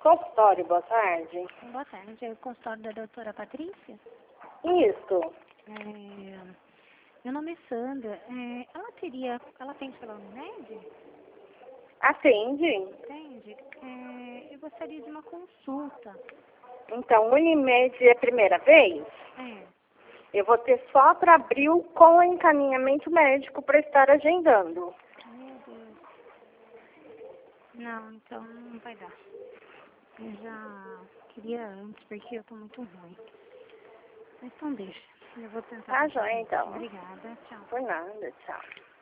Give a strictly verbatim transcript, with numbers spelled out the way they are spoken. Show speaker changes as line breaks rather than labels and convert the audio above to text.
Consultório, boa tarde.
Boa tarde, é o consultório da doutora Patrícia?
Isso.
É, meu nome é Sandra. É, ela teria, ela atende pela Unimed?
Atende?
Entende? É, eu gostaria de uma consulta.
Então, Unimed é a primeira vez?
É,
Eu vou ter só para abril com encaminhamento médico para estar agendando.
meu Deus. Não, então não vai dar. Eu já queria antes, porque eu tô muito ruim. Então deixa, eu vou tentar.
Tá, joia, então.
Obrigada, tchau.
Por nada, tchau.